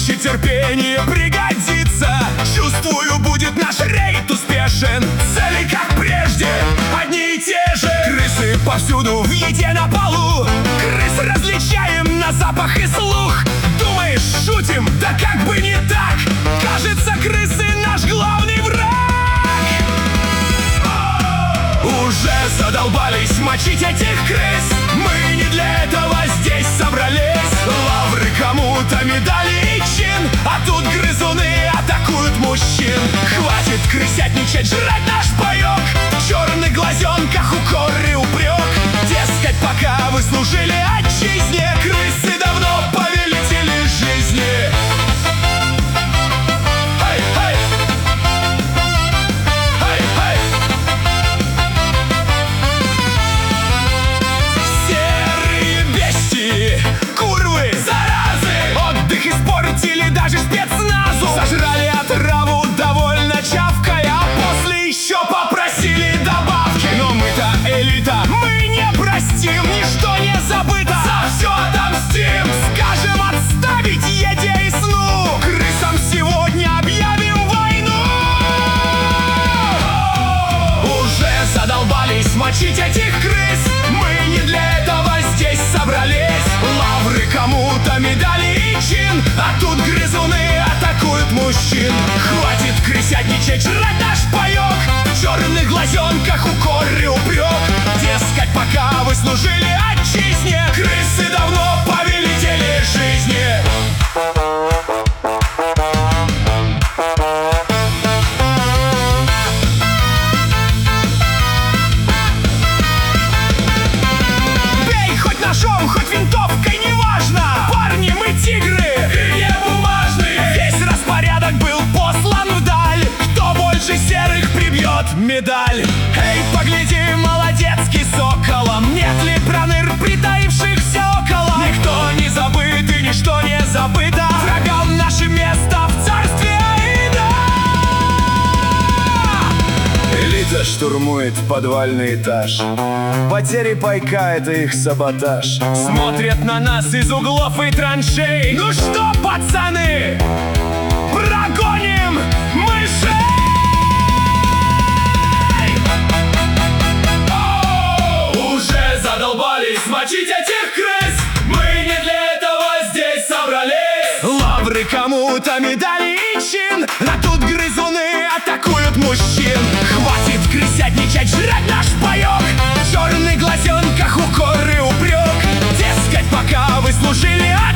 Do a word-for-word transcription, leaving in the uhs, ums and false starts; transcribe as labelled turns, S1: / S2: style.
S1: ночи терпение пригодится. Чувствую, будет наш рейд успешен. Цели, как прежде, одни и те же. Крысы повсюду, в еде на полу. Крыс различаем на запах и слух. Думаешь, шутим? Да как бы не так. Кажется, крысы наш главный враг. Уже задолбались мочить этих крыс. Мы не для этого здесь собрались. Лавры кому-то, медали и чин, а тут грызуны атакуют мужчин. Хватит крысятничать, жрать наш паёк. В черных глазенках укор и упрек. Дескать, пока вы служили отчизне, крысы давно повелители жизни. Даже спецназу сожрали отраву, довольно чавкая, а после еще попросили добавки. Но мы-то элита, мы не простим, ничто не забыто, за все отомстим. Скажем отставить еде и сну, крысам сегодня объявим войну. Уже задолбались мочить этих крыс. Мы не для этого здесь собрались. Лавры кому-то, медали и чин, а тут грызуны атакуют мужчин. Хватит крысятничать, жрать наш паёк. В черных глазенках укор и упрек. Дескать, пока вы служили отчизне, крысы давно повелители жизни. Бей хоть ножом, хоть винтовкой, неважно. Парни, мы тигры и не бумажные. Весь распорядок был послан вдаль. Кто больше серых, прибьет медаль. Эй, погляди, молодецкий соколом. Нет ли проныр, притаившихся около? Никто не забыт и ничто не забыто. Врагам наше место в царстве Аида. Элита штурмует подвальный этаж. Потери пайка — это их саботаж. Смотрят на нас из углов и траншей. Ну что, пацаны, прогоним мышей! О, уже задолбались мочить этих крыс. Мы не для этого здесь собрались. Лавры кому-то, медали и чин, а тут грызуны атакуют мужчин. Хватит крысятничать, жрать наш паёк. В черных глазенках укор и упрек. Дескать, пока вы служили